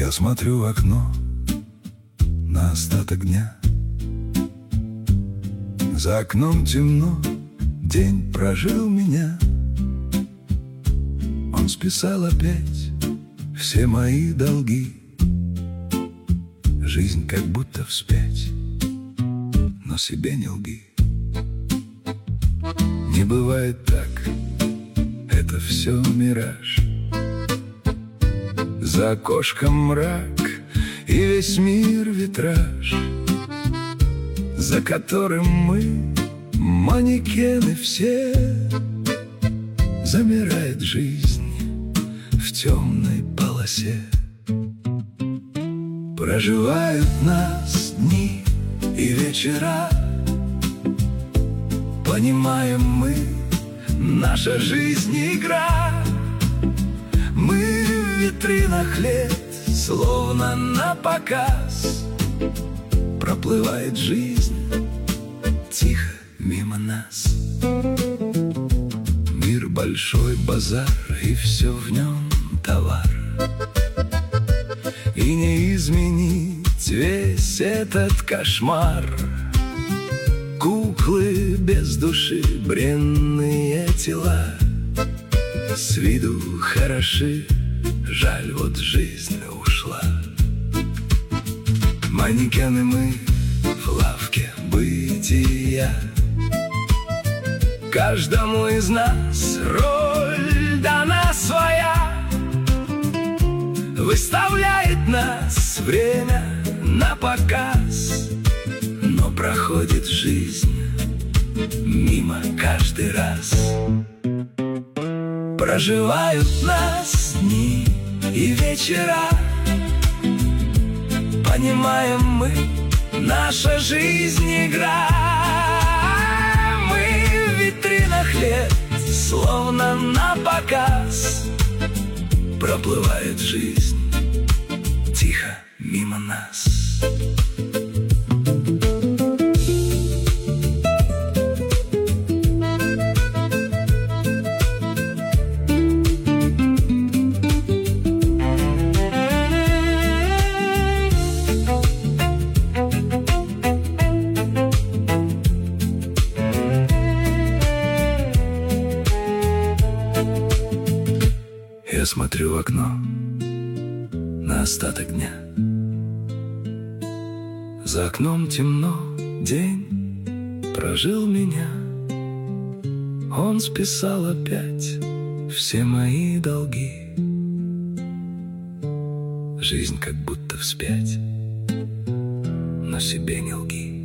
Я смотрю в окно на остаток дня. За окном темно, день прожил меня. Он списал опять все мои долги. Жизнь как будто вспять, но себе не лги. Не бывает так, это все мираж. За окошком мрак и весь мир витраж, за которым мы манекены все. Замирает жизнь в темной полосе. Проживают нас дни и вечера. Понимаем мы, наша жизнь игра. Мы в витринах лет, словно на показ. Проплывает жизнь тихо мимо нас. Мир большой базар, и все в нем товар. И не изменить весь этот кошмар. Куклы без души, бренные тела. С виду хороши, жаль, вот жизнь ушла. Манекены мы в лавке бытия. Каждому из нас роль дана своя. Выставляет нас время на показ. Но проходит жизнь мимо каждый раз. Проживают нас дни и вечера. Понимаем мы, наша жизнь игра. Мы в витринах лет, словно на показ. Проплывает жизнь тихо мимо нас. Я смотрю в окно на остаток дня. За окном темно, день прожил меня. Он списал опять все мои долги. Жизнь как будто вспять, но себе не лги.